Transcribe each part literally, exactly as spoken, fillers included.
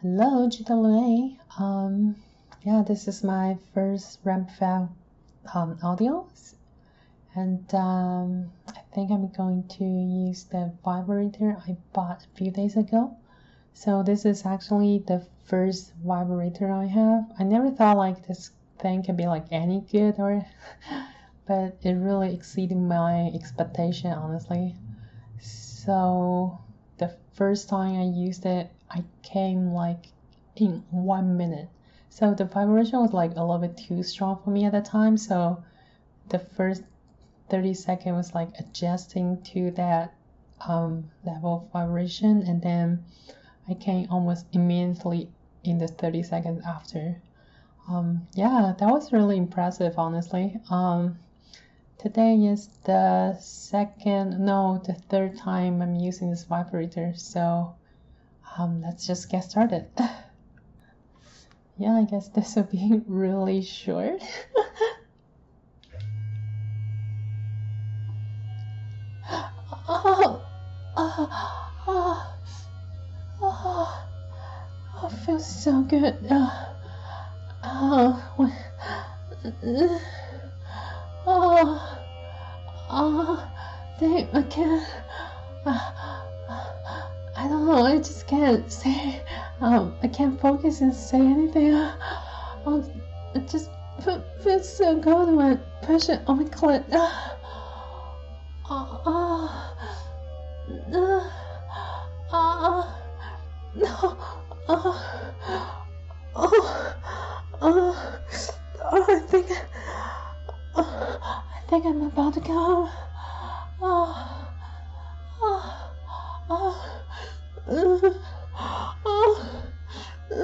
Hello, G W A. Um, yeah, this is my first Ramfab um, audios, and um, I think I'm going to use the vibrator I bought a few days ago. So this is actually the first vibrator I have. I never thought like this thing could be like any good, or, but it really exceeded my expectation, honestly. So the first time I used it, I came like in one minute. So the vibration was like a little bit too strong for me at the time. So the first thirty seconds was like adjusting to that um, level of vibration, and then I came almost immediately in the thirty seconds after. Um, yeah, that was really impressive, honestly. Um, today is the second, no, the third time I'm using this vibrator. So um, let's just get started. Yeah, I guess this will be really short. oh, oh, oh, oh, oh, it feels so good. Uh, oh, oh, oh, dang, I can't. Uh, I don't know, I just can't say, um, I can't focus and say anything. Uh, it just feels so good when I push it on my clit. Uh, oh, oh, uh, uh, no, oh, oh, oh, oh, I think, oh, I think I'm about to go. Oh, oh, oh. Uh, oh, uh,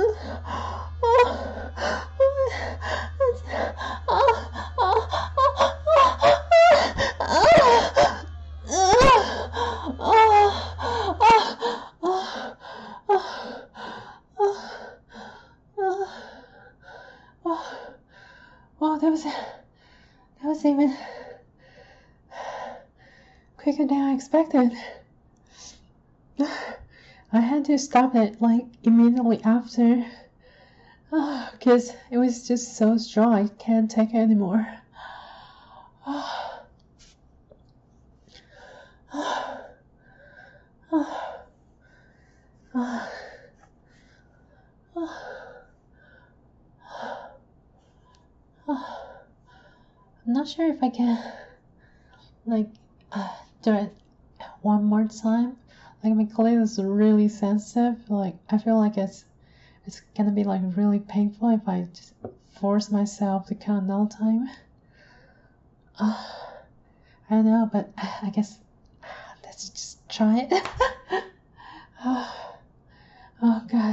wow, that was that was even quicker than I expected. I had to stop it like immediately after, because oh, it was just so strong. I can't take it anymore. Oh, oh, oh, oh, oh. I'm not sure if I can like uh, do it one more time. Like my clit is really sensitive. Like I feel like it's it's gonna be like really painful if I just force myself to count another time. Uh, I don't know, but I guess let's just try it. oh, oh god.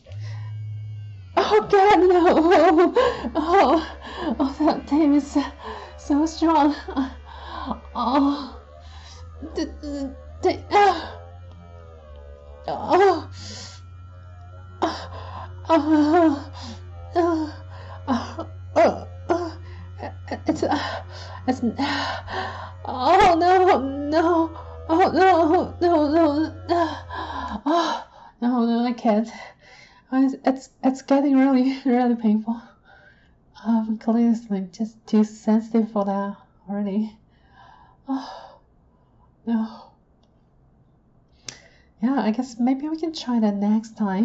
Oh god, no! Oh, oh, that thing is so, so strong. Oh, d- d- d- uh. Oh, oh, oh, oh, oh, oh, it's, uh, it's, oh no, no, oh no, no, no, oh, no, no, I can't. It's, it's, it's getting really, really painful. Um, clearly it's like just too sensitive for that already. Oh, no. Yeah, I guess maybe we can try that next time.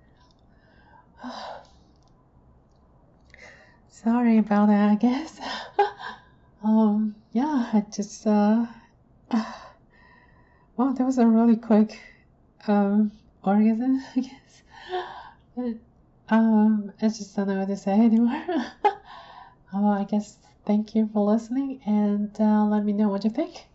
Sorry about that, I guess. um, yeah, I just, uh, well, that was a really quick, um, orgasm, I guess. But, um, I just don't know what to say anymore. Oh, I guess thank you for listening, and uh, let me know what you think.